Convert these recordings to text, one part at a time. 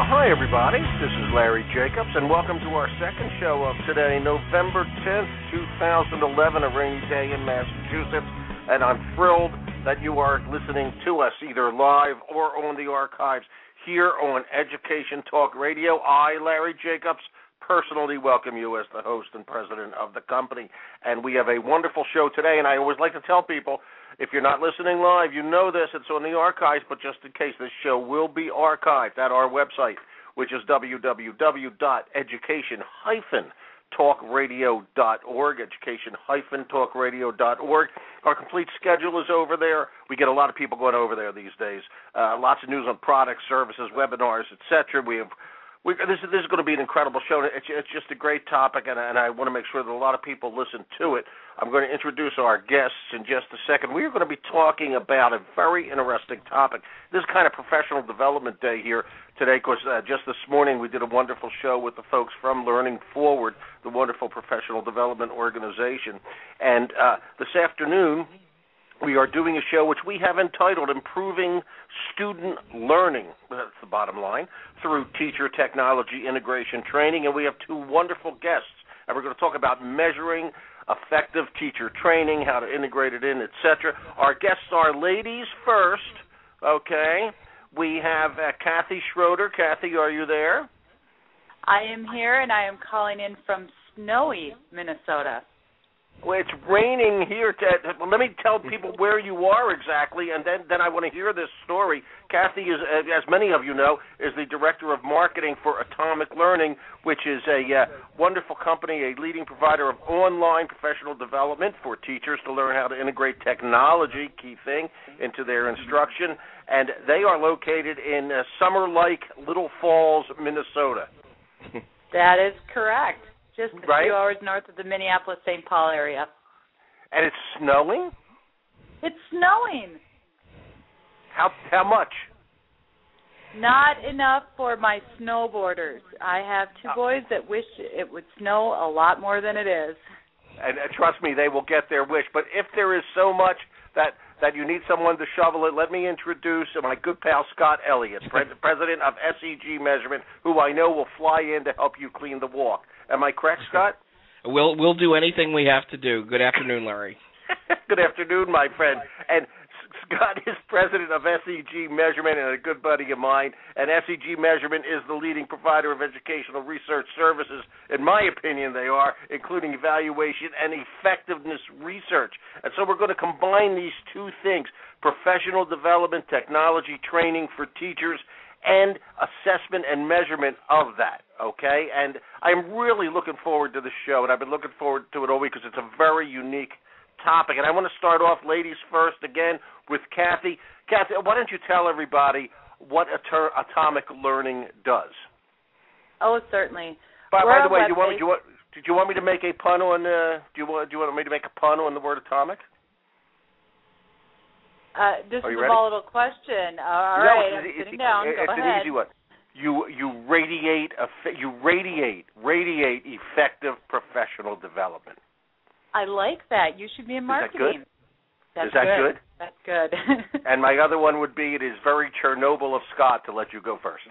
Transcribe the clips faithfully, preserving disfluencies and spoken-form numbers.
Well, hi, everybody. This is Larry Jacobs, and welcome to our second show of today, November tenth, twenty eleven, a rainy day in Massachusetts. And I'm thrilled that you are listening to us either live or on the archives here on Education Talk Radio. I, Larry Jacobs, personally welcome you as the host and president of the company. And we have a wonderful show today, and I always like to tell people, if you're not listening live, you know this, it's on the archives, but just in case, this show will be archived at our website, which is w w w dot education dash talk radio dot org, education dash talk radio dot org. Our complete schedule is over there. We get a lot of people going over there these days. Uh, lots of news on products, services, webinars, et cetera. We have We, this, is, this is going to be an incredible show. It's, it's just a great topic, and, and I want to make sure that a lot of people listen to it. I'm going to introduce our guests in just a second. We are going to be talking about a very interesting topic. This is kind of professional development day here today, because uh, just this morning we did a wonderful show with the folks from Learning Forward, the wonderful professional development organization. And uh, this afternoon, we are doing a show which we have entitled Improving Student Learning, that's the bottom line, through Teacher Technology Integration Training. And we have two wonderful guests. And we're going to talk about measuring effective teacher training, how to integrate it in, et cetera. Our guests are ladies first, okay? We have uh, Kathy Schroeder. Kathy, are you there? I am here, and I am calling in from snowy Minnesota. Well, it's raining here. To, well, let me tell people where you are exactly, and then, then I want to hear this story. Kathy, is, as many of you know, is the Director of Marketing for Atomic Learning, which is a uh, wonderful company, a leading provider of online professional development for teachers to learn how to integrate technology, key thing, into their instruction. And they are located in uh, Summer Lake, Little Falls, Minnesota. That is correct. Just a right? few hours north of the Minneapolis-Saint Paul area. And it's snowing? It's snowing. How how much? Not enough for my snowboarders. I have two oh. boys that wish it would snow a lot more than it is. And uh, trust me, they will get their wish. But if there is so much that, that you need someone to shovel it, let me introduce my good pal Scott Elliott, pre- president of S E G Measurement, who I know will fly in to help you clean the walk. Am I correct, Scott? We'll we'll do anything we have to do. Good afternoon, Larry. Good afternoon, my friend. And Scott is president of S E G Measurement and a good buddy of mine. And S E G Measurement is the leading provider of educational research services. In my opinion, they are, including evaluation and effectiveness research. And so we're going to combine these two things, professional development, technology training for teachers, and assessment and measurement of that, okay? And I'm really looking forward to the show, and I've been looking forward to it all week because it's a very unique topic. And I want to start off, ladies first, again, with Kathy. Kathy, why don't you tell everybody what ater- atomic learning does? Oh, certainly. By, by the way, do you want, web-based- do you want, did you want me to make a pun on, uh, do you want, do you want me to make a pun on the word atomic? Uh, this Are is you a ready? volatile question. All no, right, it's, I'm it's, sitting it's, down. it's Go an ahead. easy one. You you radiate you radiate radiate effective professional development. I like that. You should be in marketing. Is that good? That's Is that good? good? That's good. And my other one would be, it is very Chernobyl of Scott to let you go first.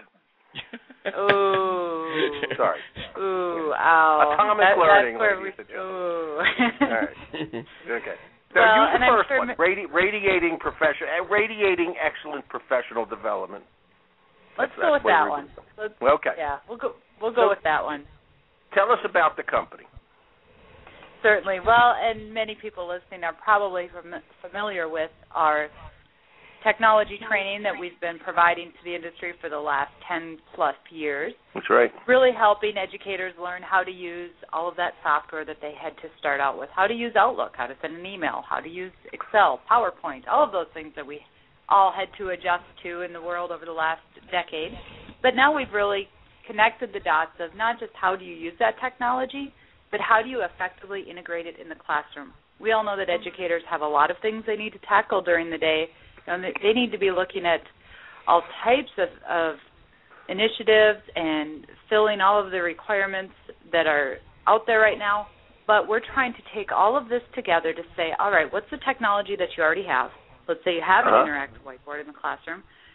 Ooh. Sorry. Ooh, ow. Atomic that, learning, that's where ladies we, and gentlemen. Ooh. All right. Okay. So Well, use and the I'm first sure one, ma- Radi- radiating, profession- uh, radiating excellent professional development. Let's That's- go with that's that what one. Let's, Okay. Yeah, we'll go. We'll go So- with that one. Tell us about the company. Certainly. Well, and many people listening are probably fam- familiar with our technology training that we've been providing to the industry for the last ten plus years. That's right. Really helping educators learn how to use all of that software that they had to start out with, how to use Outlook, how to send an email, how to use Excel, PowerPoint, all of those things that we all had to adjust to in the world over the last decade. But now we've really connected the dots of not just how do you use that technology, but how do you effectively integrate it in the classroom. We all know that educators have a lot of things they need to tackle during the day, and they need to be looking at all types of, of initiatives and filling all of the requirements that are out there right now. But we're trying to take all of this together to say, all right, what's the technology that you already have? Let's say you have an uh-huh. interactive whiteboard in the classroom.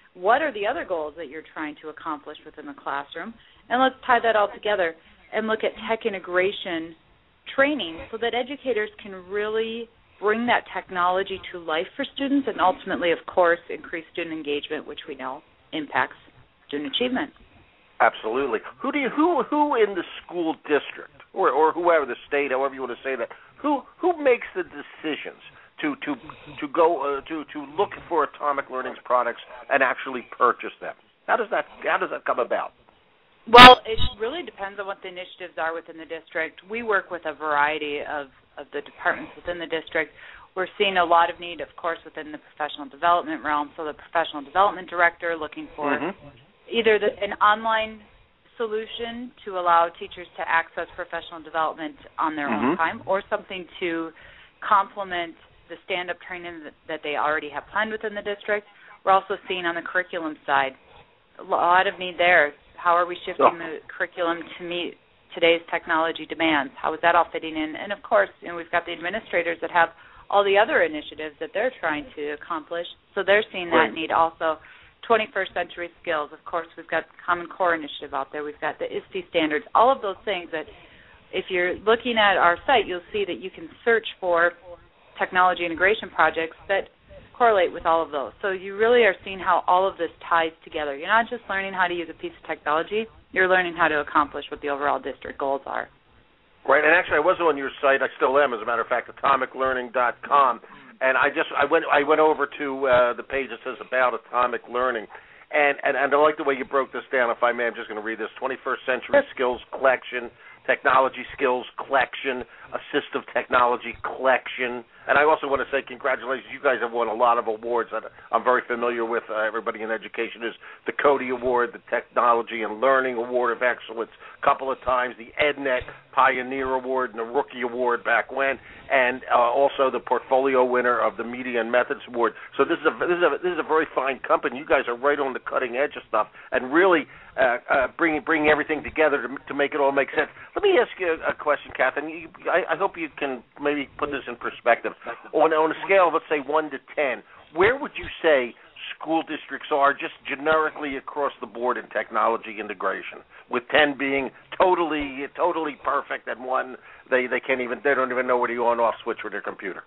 what are the other goals that you're trying to accomplish within the classroom, and let's tie that all together and look at tech integration training so that educators can really bring that technology to life for students and ultimately, of course, increase student engagement, which we know impacts student achievement. Absolutely. Who do you who who in the school district or or whoever, the state, however you want to say that, who who makes the decisions to to to go uh, to to look for Atomic Learning's products and actually purchase them? How does that how does that come about? Well, it really depends on what the initiatives are within the district. We work with a variety of, of the departments within the district. We're seeing a lot of need, of course, within the professional development realm. So the professional development director looking for mm-hmm. either the, an online solution to allow teachers to access professional development on their mm-hmm. own time, or something to complement the stand-up training that, that they already have planned within the district. We're also seeing on the curriculum side a lot of need there. How are we shifting oh. the curriculum to meet today's technology demands? How is that all fitting in? And, of course, you know, we've got the administrators that have all the other initiatives that they're trying to accomplish, so they're seeing that right. need also. twenty-first century skills, of course, we've got the Common Core initiative out there. We've got the I S T E standards, all of those things that if you're looking at our site, you'll see that you can search for technology integration projects that correlate with all of those. So you really are seeing how all of this ties together. You're not just learning how to use a piece of technology, you're learning how to accomplish what the overall district goals are. Right, and actually I was on your site, I still am, as a matter of fact, atomic learning dot com, and I just I went I went over to uh, the page that says About Atomic Learning, and, and, and I like the way you broke this down. If I may, I'm just going to read this. twenty-first century Skills Collection, Technology Skills Collection, Assistive Technology Collection. And I also want to say congratulations. You guys have won a lot of awards that I'm very familiar with. Uh, everybody in education is the Cody Award, the Technology and Learning Award of Excellence a couple of times, the EdNet Pioneer Award and the Rookie Award back when, and uh, also the portfolio winner of the Media and Methods Award. So this is a this is a this is a very fine company. You guys are right on the cutting edge of stuff and really uh, uh, bringing bringing everything together to, to make it all make sense. Let me ask you a question, Catherine. You, I, I hope you can maybe put this in perspective. On, on a scale of, let's say, one to ten, where would you say school districts are just generically across the board in technology integration, with ten being totally totally perfect and one they, they can't even they don't even know where to on-off switch with their computer?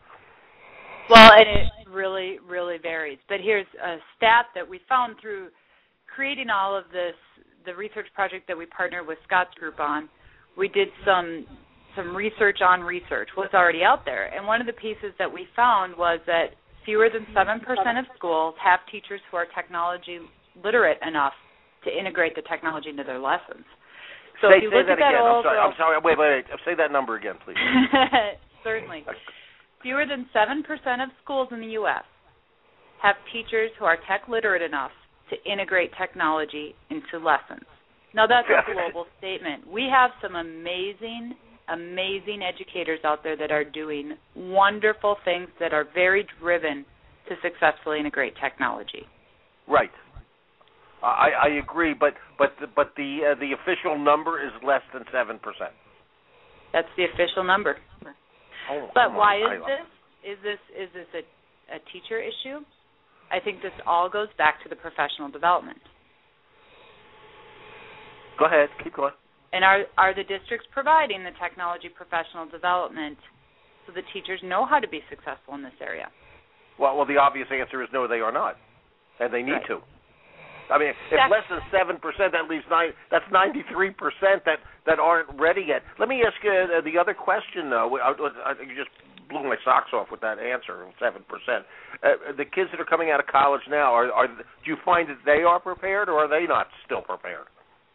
Well, and it really, really varies. But here's a stat that we found through creating all of this, the research project that we partnered with Scott's group on. We did some some research on research, what's already out there. And one of the pieces that we found was that fewer than seven percent of schools have teachers who are technology literate enough to integrate the technology into their lessons. So say, if you say look that at that again. overall, I'm sorry. I'm sorry. Wait, wait, wait. Say that number again, please. Certainly. Fewer than seven percent of schools in the U S have teachers who are tech literate enough to integrate technology into lessons. Now, that's a global statement. We have some amazing, amazing educators out there that are doing wonderful things that are very driven to successfully integrate technology. Right. I, I agree, but but the, but the uh, the official number is less than seven percent. That's the official number. Oh, but why is this? Is this is this a, a teacher issue? I think this all goes back to the professional development. Go ahead. Keep going. And are are the districts providing the technology professional development so the teachers know how to be successful in this area? Well, well, the obvious answer is no, they are not, and they need right. to. I mean, if that's less than seven percent, that leaves nine. That's ninety-three percent that, that aren't ready yet. Let me ask you uh, the other question, though. I, I, you just blew my socks off with that answer, seven percent. Uh, the kids that are coming out of college now, are, are do you find that they are prepared, or are they not still prepared?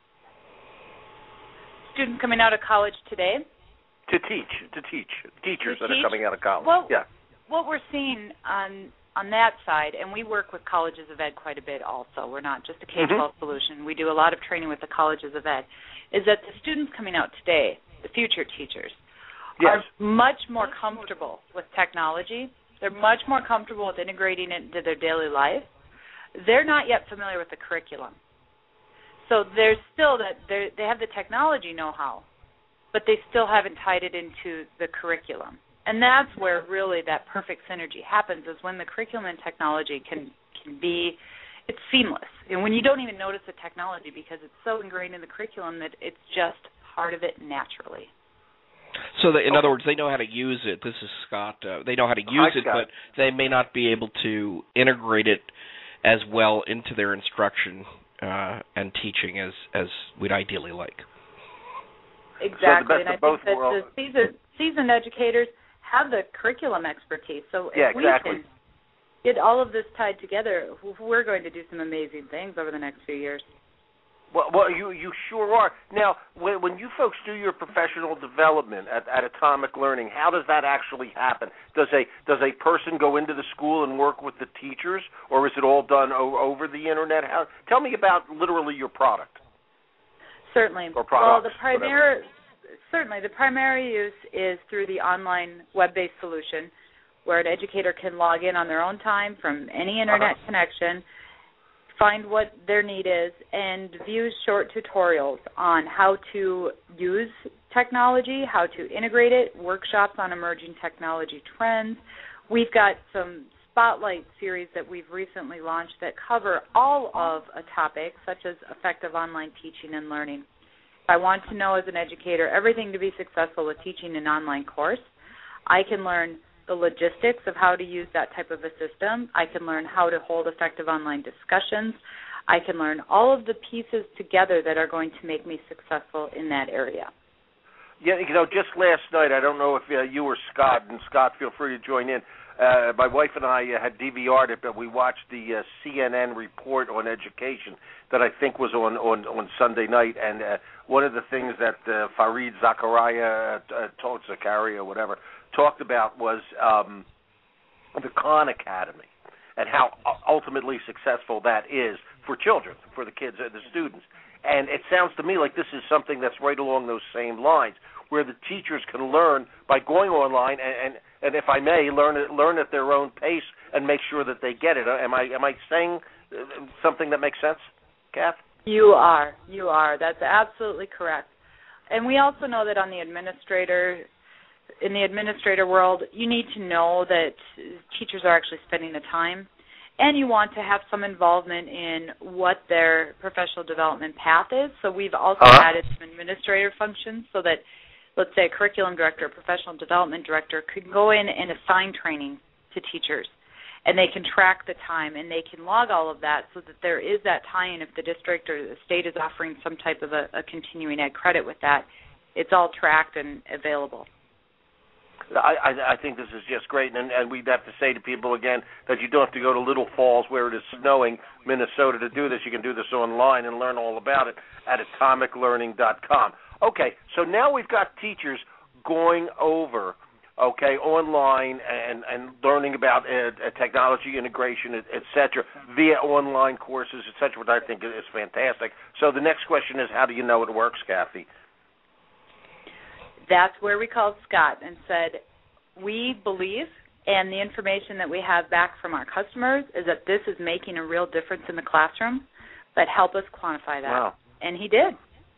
Students coming out of college today? To teach, to teach, teachers to that teach? are coming out of college. Well, yeah. What we're seeing on on that side, and we work with colleges of ed quite a bit also. We're not just a K twelve mm-hmm. solution. We do a lot of training with the colleges of ed, is that the students coming out today, the future teachers, yes. are much more comfortable with technology. They're much more comfortable with integrating it into their daily life. They're not yet familiar with the curriculum. So there's still that they have the technology know-how, but they still haven't tied it into the curriculum. And that's where really that perfect synergy happens, is when the curriculum and technology can can be it's seamless. And when you don't even notice the technology because it's so ingrained in the curriculum that it's just part of it naturally. So, that, in other words, they know how to use it. This is Scott. Uh, they know how to use Hi, it, Scott. but they may not be able to integrate it as well into their instruction uh, and teaching as, as we'd ideally like. Exactly, so and I both think that worlds. the seasoned, seasoned educators have the curriculum expertise. So if Yeah, we exactly. can get all of this tied together, we're going to do some amazing things over the next few years. Well, well, you you sure are. Now, when, when you folks do your professional development at, at Atomic Learning, how does that actually happen? Does a does a person go into the school and work with the teachers, or is it all done o- over the internet? How, tell me about literally your product. Certainly. Or products, well, the primary certainly the primary use is through the online web-based solution, where an educator can log in on their own time from any internet Uh-huh. connection, find what their need is, and view short tutorials on how to use technology, how to integrate it, workshops on emerging technology trends. We've got some spotlight series that we've recently launched that cover all of a topic, such as effective online teaching and learning. If I want to know as an educator everything to be successful with teaching an online course, I can learn the logistics of how to use that type of a system. I can learn how to hold effective online discussions. I can learn all of the pieces together that are going to make me successful in that area. Yeah, you know, just last night, I don't know if uh, you or Scott, and Scott, feel free to join in. Uh, my wife and I uh, had D V R'd it, but we watched the uh, C N N report on education that I think was on, on, on Sunday night, and uh, one of the things that uh, Fareed Zakaria, uh, told Zakaria, whatever, talked about was um, the Khan Academy and how ultimately successful that is for children, for the kids and the students. And it sounds to me like this is something that's right along those same lines, where the teachers can learn by going online and, and, and if I may, learn it, learn at their own pace and make sure that they get it. Am I am I saying something that makes sense, Kath? You are. You are. That's absolutely correct. And we also know that on the administrator, in the administrator world, you need to know that teachers are actually spending the time, and you want to have some involvement in what their professional development path is. So we've also uh-huh. added some administrator functions so that, let's say, a curriculum director, a professional development director could go in and assign training to teachers, and they can track the time, and they can log all of that so that there is that tie-in. If the district or the state is offering some type of a, a continuing ed credit with that, it's all tracked and available. I, I, I think this is just great, and, and we'd have to say to people again that you don't have to go to Little Falls where it is snowing, Minnesota, to do this. You can do this online and learn all about it at atomic learning dot com. Okay, so now we've got teachers going over, okay, online and, and learning about uh, technology integration, et, et cetera, via online courses, et cetera, which I think is fantastic. So the next question is, how do you know it works, Kathy? That's where we called Scott and said, we believe, and the information that we have back from our customers is that this is making a real difference in the classroom, but help us quantify that. Wow. And he did.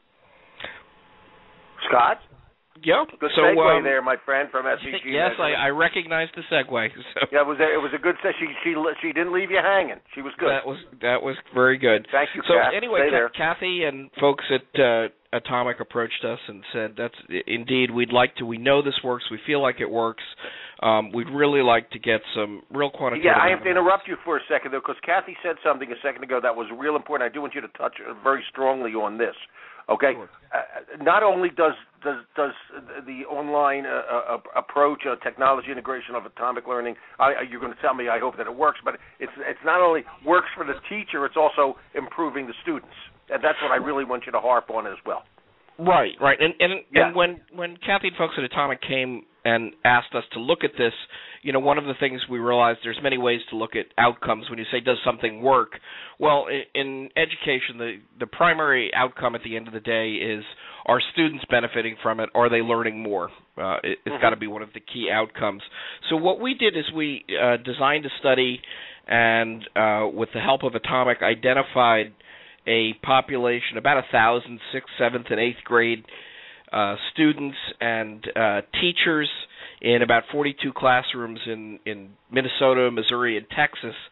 Scott? Yeah. Good so, segue um, there, my friend from S E G. Yes, I, I recognize the segue. So. Yeah, it was a, it was a good se- she she she didn't leave you hanging. She was good. That was that was very good. Thank you, So Kath. anyway, Stay there. Kathy and folks at uh, Atomic approached us and said, "That's indeed we'd like to. We know this works. We feel like it works. Um, we'd really like to get some real quantitative." Yeah, I have to interrupt you for a second though, because Kathy said something a second ago that was real important. I do want you to touch very strongly on this. Okay, Sure. uh, not only does does does the online uh, uh, approach, uh, technology integration of Atomic Learning, I, you're going to tell me, I hope that it works, but it's it's not only works for the teacher, it's also improving the students, and that's what I really want you to harp on as well. Right, right, and and, Yeah. and when when Kathy and folks at Atomic came and asked us to look at this, you know, one of the things we realized there's many ways to look at outcomes when you say, does something work? Well, in, in education, the, the primary outcome at the end of the day is, are students benefiting from it? Are they learning more? Uh, it, it's Mm-hmm. got to be one of the key outcomes. So what we did is we uh, designed a study and, uh, with the help of Atomic, identified a population, about one thousand sixth, seventh, and eighth grade Uh, students and uh, teachers in about forty-two classrooms in, in Minnesota, Missouri, and Texas,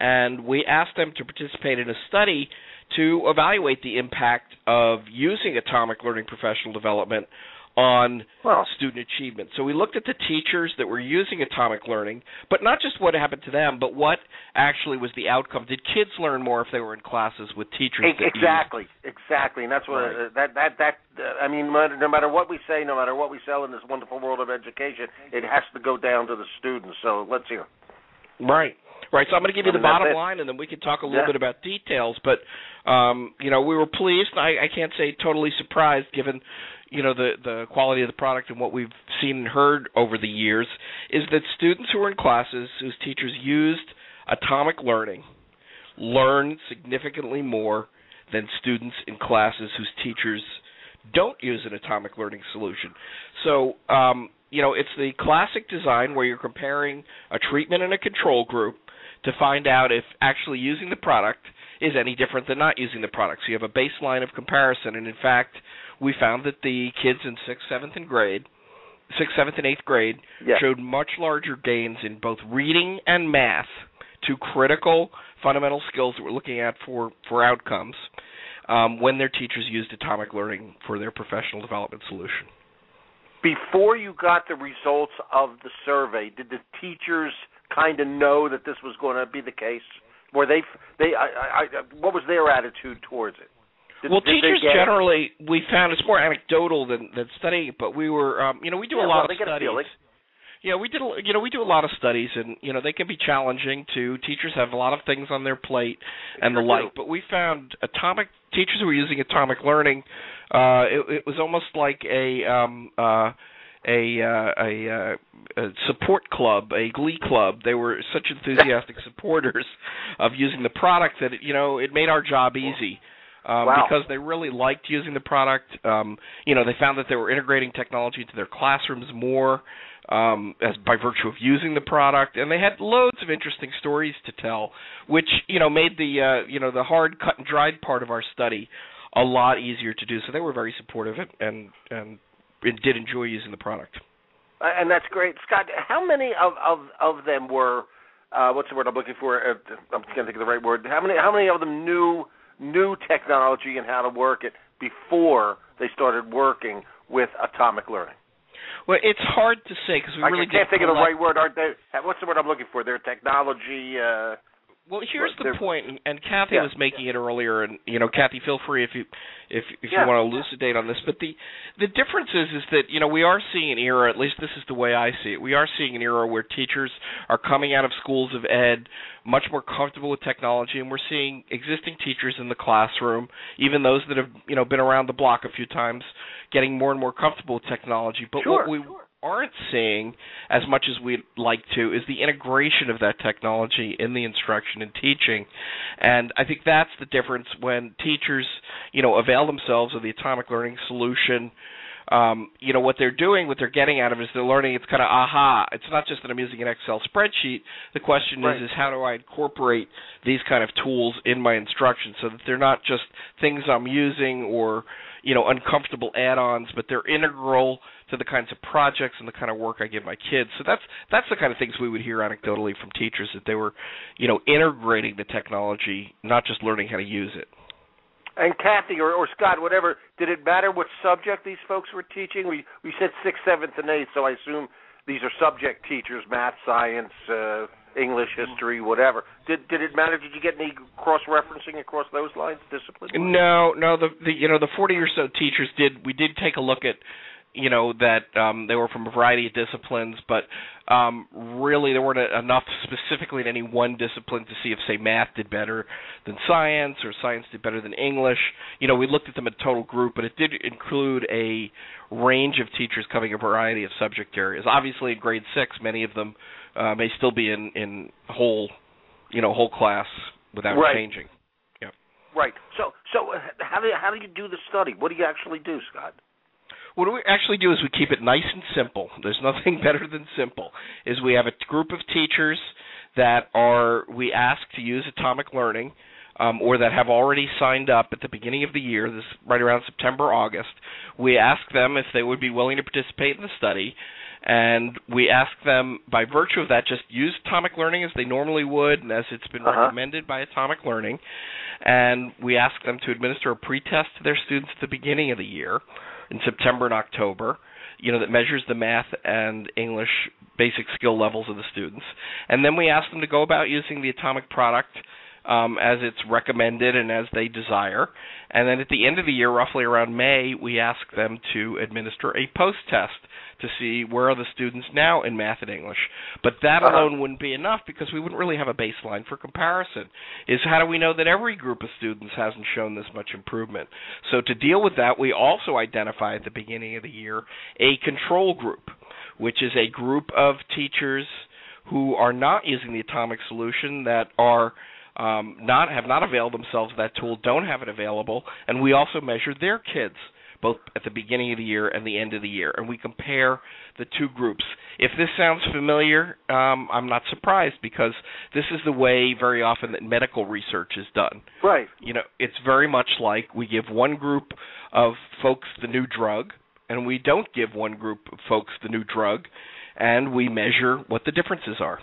and we asked them to participate in a study to evaluate the impact of using atomic learning professional development on well, student achievement. So we looked at the teachers that were using atomic learning, but not just what happened to them, but what actually was the outcome. Did kids learn more if they were in classes with teachers? That exactly, used... exactly, and that's what right. uh, that that that. Uh, I mean, no matter what we say, no matter what we sell in this wonderful world of education, it has to go down to the students. So let's hear. Right. Right, so I'm going to give you I mean, the bottom it. line, and then we can talk a little yeah. bit about details. But, um, you know, we were pleased. I, I can't say totally surprised, given, you know, the, the quality of the product and what we've seen and heard over the years, is that students who are in classes whose teachers used atomic learning learn significantly more than students in classes whose teachers don't use an atomic learning solution. So, um, you know, it's the classic design where you're comparing a treatment and a control group to find out if actually using the product is any different than not using the product. So you have a baseline of comparison, and in fact, we found that the kids in sixth, seventh, and grade, sixth, seventh, and eighth grade yeah. showed much larger gains in both reading and math, two critical fundamental skills that we're looking at for, for outcomes, um, when their teachers used atomic learning for their professional development solution. Before you got the results of the survey, did the teachers kind of know that this was going to be the case? Were they, they, I, I, what was their attitude towards it? Did, well, did teachers get, generally, we found it's more anecdotal than, than studying, but we were, um, you know, we do yeah, a lot well, of they studies. Get a Yeah, we did. You know, we do a lot of studies, and you know, they can be challenging too. Teachers have a lot of things on their plate and sure the like. do. But we found atomic teachers who were using atomic learning. Uh, it, it was almost like a um, uh, a, uh, a, uh, a support club, a glee club. They were such enthusiastic supporters of using the product that it, you know, it made our job easy. Um, wow. Because they really liked using the product. Um, you know, they found that they were integrating technology into their classrooms more um, as by virtue of using the product, and they had loads of interesting stories to tell, which you know made the uh, you know the hard cut and dried part of our study a lot easier to do. So they were very supportive of it and and did enjoy using the product. Uh, and that's great, Scott. How many of of, of them were? Uh, what's the word I'm looking for? Uh, I'm trying to think of the right word. How many? How many of them knew? New technology and how to work it before they started working with atomic learning? Well, it's hard to say because we I really can't think of the collect- right word. Aren't they? What's the word I'm looking for? Their technology. Uh, well, here's the point, and, and Kathy yeah. was making it earlier, and you know, Kathy, feel free if you if if yeah. you want to elucidate on this. But the the difference is is that you know we are seeing an era. At least this is the way I see it. We are seeing an era where teachers are coming out of schools of ed much more comfortable with technology, and we're seeing existing teachers in the classroom, even those that have you know been around the block a few times, getting more and more comfortable with technology. But sure, what we sure. aren't seeing as much as we'd like to is the integration of that technology in the instruction and teaching. And I think that's the difference when teachers, you know, avail themselves of the atomic learning solution. Um, you know, what they're doing, what they're getting out of it is they're learning it's kind of aha. It's not just that I'm using an Excel spreadsheet. The question right. is, is how do I incorporate these kind of tools in my instruction so that they're not just things I'm using or, you know, uncomfortable add-ons, but they're integral to the kinds of projects and the kind of work I give my kids. So that's that's the kind of things we would hear anecdotally from teachers, that they were, you know, integrating the technology, not just learning how to use it. And Kathy or, or Scott, whatever, did it matter what subject these folks were teaching? We we said sixth, seventh, and eighth, so I assume these are subject teachers, math, science, uh, English, history, whatever. Did did it matter? Did you get any cross-referencing across those lines, discipline? No, no. The, the you know the forty or so teachers did. We did take a look at. You know, that um, they were from a variety of disciplines, but um, really there weren't enough specifically in any one discipline to see if, say, math did better than science or science did better than English. You know, we looked at them as a total group, but it did include a range of teachers covering a variety of subject areas. Obviously, in grade six, many of them uh, may still be in, in whole, you know, whole class without right. changing. Yeah. Right. So, so how do how do you do the study? What do you actually do, Scott? What we actually do is we keep it nice and simple. There's nothing better than simple. Is we have a group of teachers that are we ask to use atomic learning, um, or that have already signed up at the beginning of the year, this right around September, August. We ask them if they would be willing to participate in the study, And we ask them, by virtue of that, just use Atomic Learning as they normally would and as it's been uh-huh. recommended by Atomic Learning. And we ask them to administer a pretest to their students at the beginning of the year, in September and October, you know, that measures the math and English basic skill levels of the students. And then we ask them to go about using the Atomic product um, as it's recommended and as they desire. And then at the end of the year, roughly around May, we ask them to administer a post-test to see where are the students now in math and English. But that uh-huh. alone wouldn't be enough because we wouldn't really have a baseline for comparison. Is how do we know that every group of students hasn't shown this much improvement? So to deal with that, we also identify at the beginning of the year a control group, which is a group of teachers who are not using the Atomic solution, that are um, not have not availed themselves of that tool, don't have it available, and we also measure their kids both at the beginning of the year and the end of the year, and we compare the two groups. If this sounds familiar, um, I'm not surprised, because this is the way very often that medical research is done. Right. You know, it's very much like we give one group of folks the new drug, and we don't give one group of folks the new drug, and we measure what the differences are.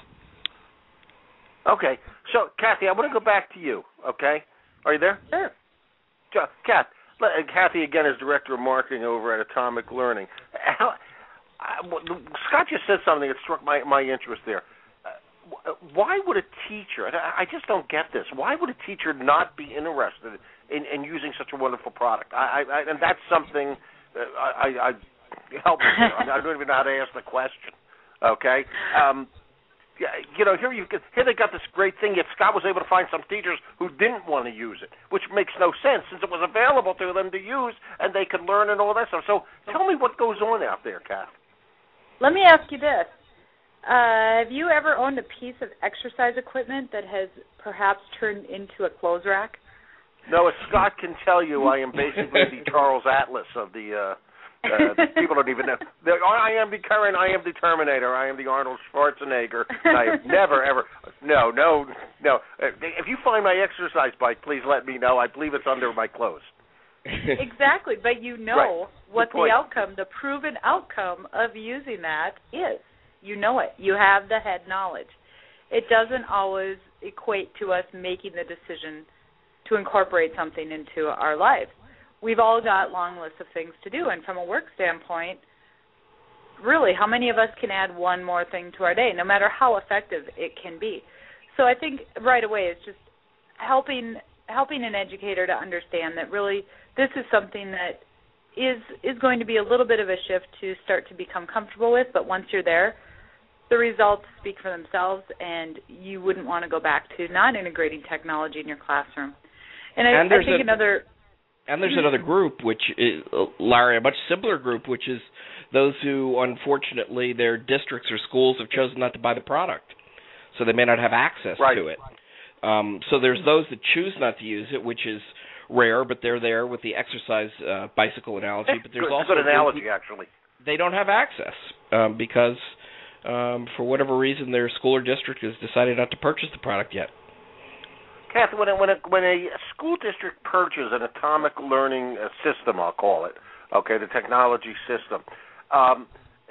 Okay. So, Kathy, I want to go back to you, okay? Are you there? Sure. Kath, Kathy, again, is Director of Marketing over at Atomic Learning. How, I, Scott just said something that struck my, my interest there. Uh, why would a teacher, I, I just don't get this, why would a teacher not be interested in, in using such a wonderful product? I, I, and that's something, uh, I, I help me here. I don't even know how to ask the question, okay? Um, You know, here you here they got this great thing. Yet Scott was able to find some teachers who didn't want to use it, which makes no sense since it was available to them to use and they could learn and all that stuff. So tell me what goes on out there, Kath. Let me ask you this. Uh, have you ever owned a piece of exercise equipment that has perhaps turned into a clothes rack? No, as Scott can tell you, I am basically the Charles Atlas of the... Uh, Uh, people don't even know. They're, I am the current. I am the Terminator. I am the Arnold Schwarzenegger. I have never, ever. No, no, no. If you find my exercise bike, please let me know. I believe it's under my clothes. Exactly, but you know right. what the outcome, the proven outcome of using that is. You know it. You have the head knowledge. It doesn't always equate to us making the decision to incorporate something into our lives. We've all got long lists of things to do, and from a work standpoint, really, how many of us can add one more thing to our day, no matter how effective it can be? So I think right away it's just helping helping an educator to understand that really this is something that is is going to be a little bit of a shift to start to become comfortable with, but once you're there, the results speak for themselves, and you wouldn't want to go back to not integrating technology in your classroom. And I, and I think a- another... And there's another group, which is, Larry, a much simpler group, which is those who, unfortunately, their districts or schools have chosen not to buy the product, so they may not have access right. to it. Um, so there's those that choose not to use it, which is rare, but they're there with the exercise uh, bicycle analogy. But there's good, also good analogy, actually. They don't have access um, because, um, for whatever reason, their school or district has decided not to purchase the product yet. Kathy, when a, when, a, when a school district purchases an Atomic Learning system, I'll call it, okay, the technology system, um,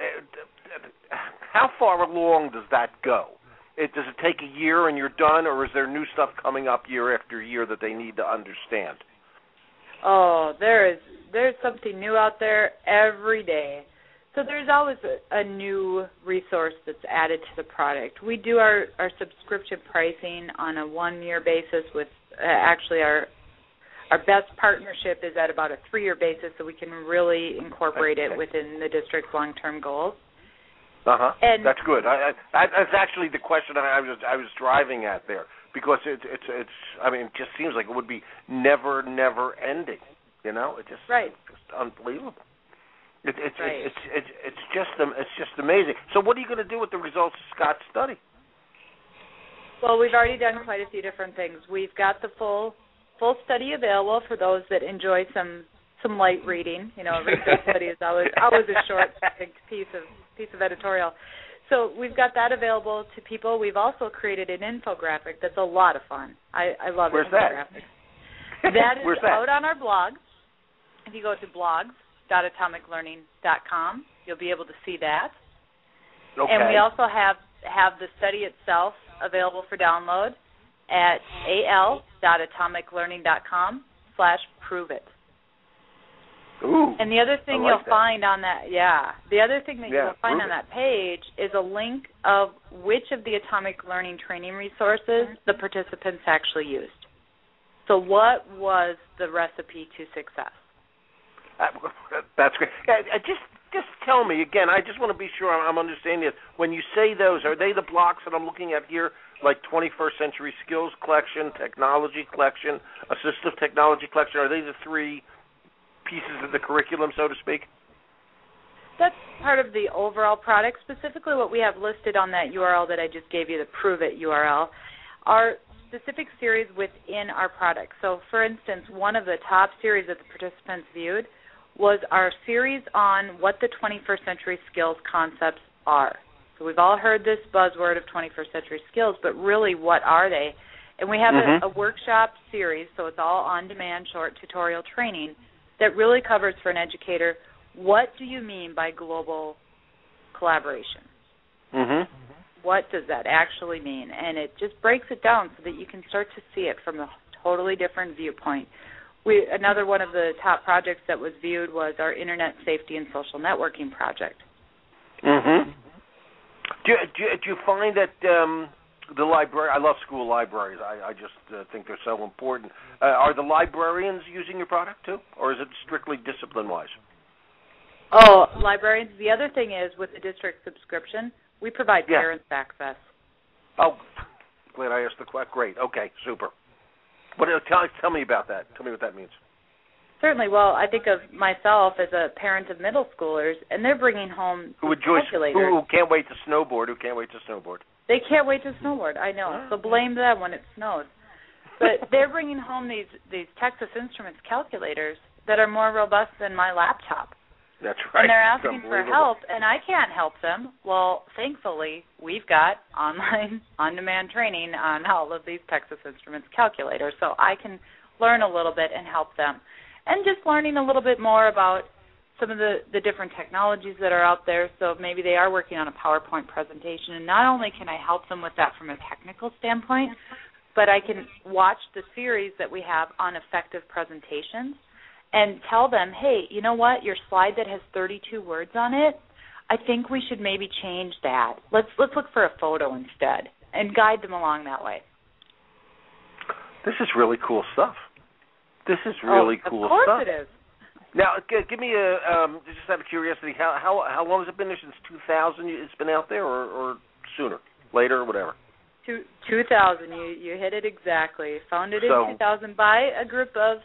how far along does that go? It, does it take a year and you're done, or is there new stuff coming up year after year that they need to understand? Oh, there is there's something new out there every day. So there's always a, a new resource that's added to the product. We do our, our subscription pricing on a one-year basis with uh, actually our our best partnership is at about a three-year basis, so we can really incorporate it within the district's long-term goals. Uh-huh. And that's good. I, I, that's actually the question I was I was driving at there, because it's it's it's I mean, it just seems like it would be never never ending. You know, it just right. it's just unbelievable. It, it's, right. it's it's it's it's just it's just amazing. So what are you going to do with the results of Scott's study? Well, we've already done quite a few different things. We've got the full full study available for those that enjoy some some light reading. You know, a research study is always always a short piece of piece of editorial. So we've got that available to people. We've also created an infographic that's a lot of fun. I, I love Where's infographics. That? That is Where's that? out on our blog. If you go to blogs dot atomic learning dot com, you'll be able to see that. Okay. And we also have, have the study itself available for download at al.atomiclearning.com slash prove it. Ooh, and the other thing I like you'll that. find on that, yeah, the other thing that Yeah, you'll find prove on it. that page is a link of which of the Atomic Learning training resources the participants actually used. So what was the recipe to success? Uh, that's great. Uh, uh, just, just tell me again. I just want to be sure I'm, I'm understanding it. When you say those, are they the blocks that I'm looking at here, like twenty-first century skills collection, technology collection, assistive technology collection? Are they the three pieces of the curriculum, so to speak? That's part of the overall product. Specifically what we have listed on that U R L that I just gave you, the Prove It U R L, are specific series within our product. So, for instance, one of the top series that the participants viewed was our series on what the twenty-first century skills concepts are. So we've all heard this buzzword of twenty-first century skills, but really what are they? And we have Mm-hmm. a, a workshop series, so it's all on-demand short tutorial training that really covers for an educator, what do you mean by global collaboration? Mm-hmm. What does that actually mean? And it just breaks it down so that you can start to see it from a totally different viewpoint. We, another one of the top projects that was viewed was our Internet Safety and Social Networking project. Mm-hmm. Do, you- do, you- do you find that um, the library, I love school libraries. I, I just uh, think they're so important. Uh, are the librarians using your product too, or is it strictly discipline-wise? Oh, librarians. The other thing is with the district subscription, we provide Yeah. parents access. Oh, glad I asked the question. Great. Okay, super. What? uh, Tell, tell me about that. Tell me what that means. Certainly. Well, I think of myself as a parent of middle schoolers, and they're bringing home Who enjoys? calculators. Who, who can't wait to snowboard? Who can't wait to snowboard? They can't wait to snowboard. I know. So blame them when it snows. But they're bringing home these these Texas Instruments calculators that are more robust than my laptop. That's right. And they're It's asking for unbelievable. help, and I can't help them. Well, thankfully, we've got online, on-demand training on all of these Texas Instruments calculators, so I can learn a little bit and help them. And just learning a little bit more about some of the, the different technologies that are out there, so maybe they are working on a PowerPoint presentation, and not only can I help them with that from a technical standpoint, but I can watch the series that we have on effective presentations and tell them, hey, you know what, your slide that has thirty-two words on it, I think we should maybe change that. Let's let's look for a photo instead, and guide them along that way. This is really cool stuff. This is really oh, cool of course stuff. it is. Now, g- give me a um, just out of curiosity, how how how long has it been there? Since two thousand? It's been out there, or, or sooner, later, or whatever. Two, two thousand. You you hit it exactly. Founded So- in two thousand by a group of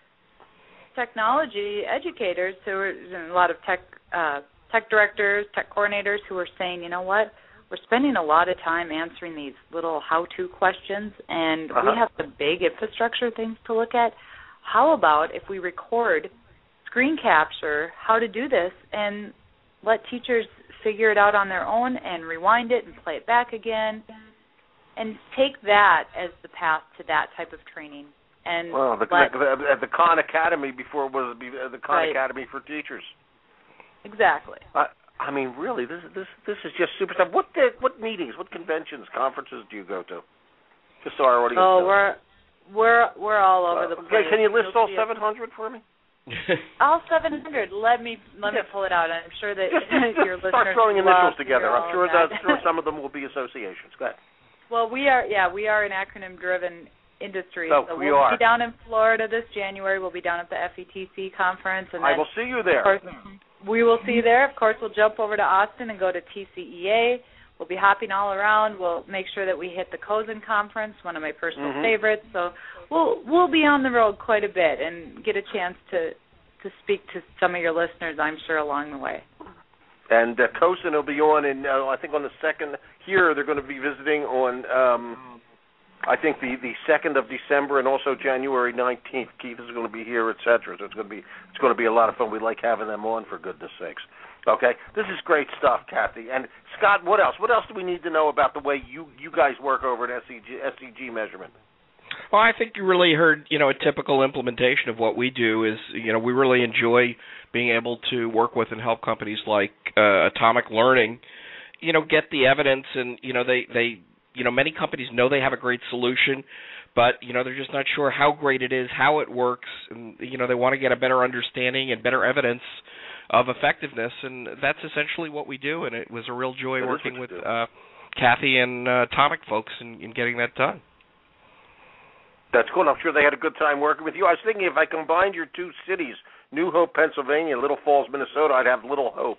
technology educators who were a lot of tech uh, tech directors, tech coordinators who were saying, you know what, we're spending a lot of time answering these little how-to questions, and Uh-huh. we have some big infrastructure things to look at. How about if we record, screen capture how to do this, and let teachers figure it out on their own and rewind it and play it back again, and take that as the path to that type of training. And Well, the, let, the, the Khan Academy before it was the Khan Right. Academy for teachers. exactly. I, I mean, really, this this this is just super stuff. What the, what meetings, what conventions, conferences do you go to? Just so our audience Oh, knows. we're we're we're all over Uh, the place. okay, can you list You'll all see it. seven hundred for me? All seven hundred. Let me let Yes. me pull it out. I'm sure that Just, just, just your start listeners throwing love initials to together. hear I'm all sure of that. that sure some of them will be associations. Go ahead. Well, we are yeah we are an acronym-driven industry. So so we we'll are. be down in Florida this January. We'll be down at the F E T C conference, and I then will see you of there. course we will see you there. Of course, we'll jump over to Austin and go to T C E A. We'll be hopping all around. We'll make sure that we hit the COSN conference, one of my personal Mhm. favorites. So we'll we'll be on the road quite a bit and get a chance to to speak to some of your listeners, I'm sure, along the way. And uh, COSN will be on in, uh, I think on the second, here they're going to be visiting on, um, I think the, the second of December and also January nineteenth. Keith is going to be here, et cetera. So it's going to be it's going to be a lot of fun. We like having them on, for goodness sakes. Okay, this is great stuff, Kathy. And Scott, what else? What else do we need to know about the way you, you guys work over at S C G, S C G Measurement? Well, I think you really heard, you know, a typical implementation of what we do is, you know, we really enjoy being able to work with and help companies like uh, Atomic Learning you know, get the evidence, and you know, they they you know, many companies know they have a great solution, but you know, they're just not sure how great it is, how it works, and you know, they want to get a better understanding and better evidence of effectiveness, and that's essentially what we do. And it was a real joy that working with uh, Kathy and uh, Atomic folks in, in getting that done. That's cool. I'm sure they had a good time working with you. I was thinking if I combined your two cities, New Hope, Pennsylvania, Little Falls, Minnesota, I'd have little hope.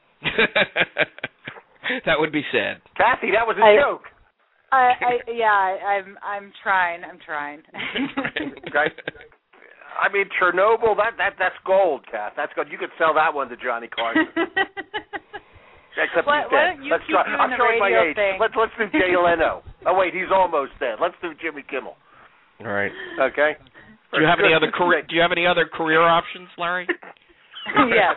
That would be sad. Kathy, that was a I, joke. I, I yeah, I'm I'm trying. I'm trying. Okay. I mean, Chernobyl, that that that's gold, Kath. That's gold. You could sell that one to Johnny Carson. Except why, he's why dead. don't you Let's keep try. doing I'm the showing my radio age. thing? Let's let's do Jay Leno. Oh wait, he's almost dead. Let's do Jimmy Kimmel. All right. Okay. Do you have any other career? Do you have any other career options, Larry? Yes.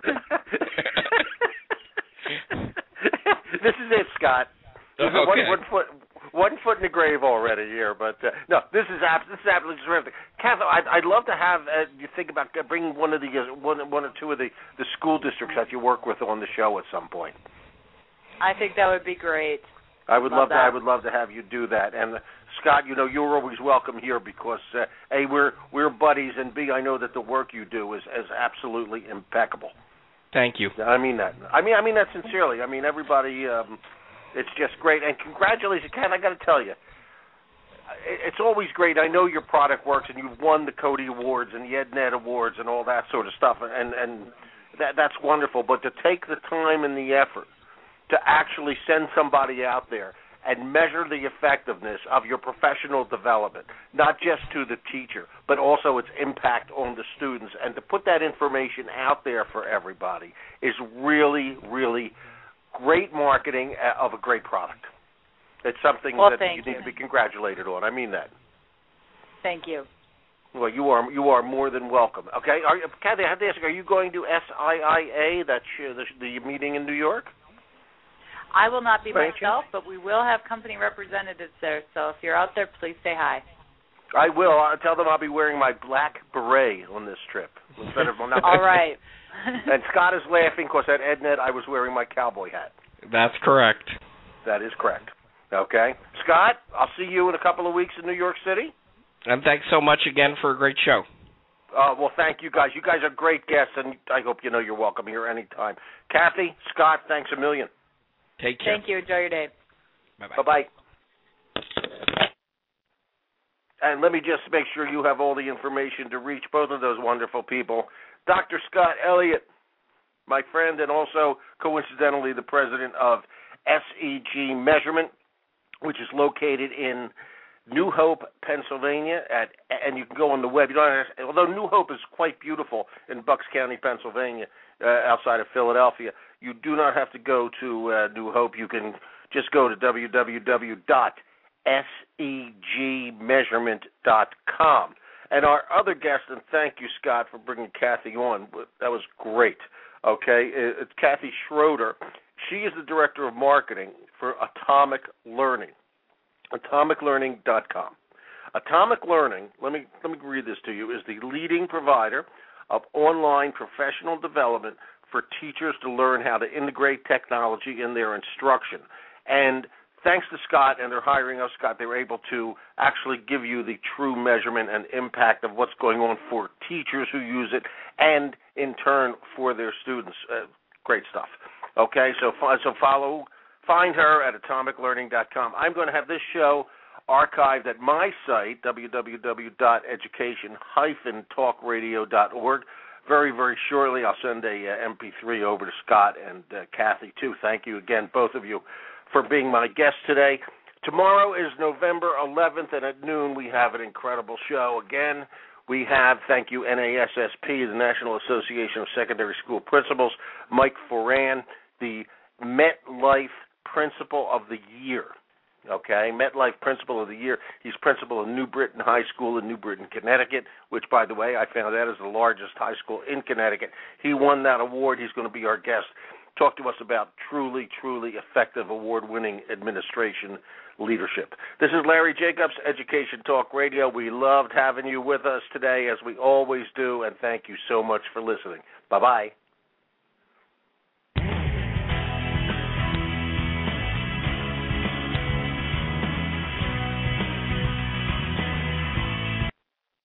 This is it, Scott. Okay. One, one foot, one foot in the grave already here, but uh, no, this is abs- this is absolutely terrific. Kath, I'd, I'd love to have uh, you think about bringing one of the uh, one one or two of the, the school districts that you work with on the show at some point. I think that would be great. I would love, love to. that. I would love to have you do that. And uh, Scott, you know, you're always welcome here because uh, a we're we're buddies, and b I know that the work you do is is absolutely impeccable. Thank you. I mean that. I mean I mean that sincerely. I mean everybody. Um, it's just great, and congratulations, Ken. I got to tell you, it's always great. I know your product works, and you've won the Cody Awards and the EdNet Awards and all that sort of stuff, and and that that's wonderful. But to take the time and the effort to actually send somebody out there and measure the effectiveness of your professional development, not just to the teacher, but also its impact on the students, and to put that information out there for everybody is really, really great marketing of a great product. It's something well, that you you. need to be congratulated on. I mean that. Thank you. Well, you are you are more than welcome. Okay, are you, Kathy, I have to ask, are you going to S I I A, that uh, the, the meeting in New York? I will not be Thank myself, you. But we will have company representatives there. So if you're out there, please say hi. I will. I'll tell them I'll be wearing my black beret on this trip instead of not. All right. And Scott is laughing because at EdNet I was wearing my cowboy hat. That's correct. That is correct. Okay, Scott, I'll see you in a couple of weeks in New York City. And thanks so much again for a great show. Uh, well, thank you guys. You guys are great guests, and I hope you know you're welcome here anytime. Kathy, Scott, thanks a million. Take care. Thank you. Enjoy your day. Bye-bye. Bye-bye. And let me just make sure you have all the information to reach both of those wonderful people. Doctor Scott Elliott, my friend, and also, coincidentally, the president of S E G Measurement, which is located in New Hope, Pennsylvania, at, and you can go on the web. You don't have to, although New Hope is quite beautiful in Bucks County, Pennsylvania, uh, outside of Philadelphia, you do not have to go to uh, New Hope. You can just go to w w w dot s e g measurement dot com. And our other guest, and thank you, Scott, for bringing Kathy on. That was great. Okay, it's Kathy Schroeder. She is the director of marketing for Atomic Learning. atomic learning dot com. Atomic Learning, let me let me read this to you, is the leading provider of online professional development for teachers to learn how to integrate technology in their instruction. And thanks to Scott and their hiring of Scott, they were able to actually give you the true measurement and impact of what's going on for teachers who use it and, in turn, for their students. Uh, great stuff. Okay, so so follow, find her at atomic learning dot com. I'm going to have this show archived at my site, w w w dot education dash talk radio dot org. Very, very shortly, I'll send a uh, M P three over to Scott and uh, Kathy, too. Thank you again, both of you, for being my guests today. Tomorrow is November eleventh, and at noon we have an incredible show. Again, we have, thank you, N A S S P, the National Association of Secondary School Principals, Mike Foran, the MetLife Principal of the Year. Okay, MetLife Principal of the Year. He's principal of New Britain High School in New Britain, Connecticut, which, by the way, I found out is the largest high school in Connecticut. He won that award. He's going to be our guest. Talk to us about truly, truly effective award-winning administration leadership. This is Larry Jacobs, Education Talk Radio. We loved having you with us today, as we always do, and thank you so much for listening. Bye-bye.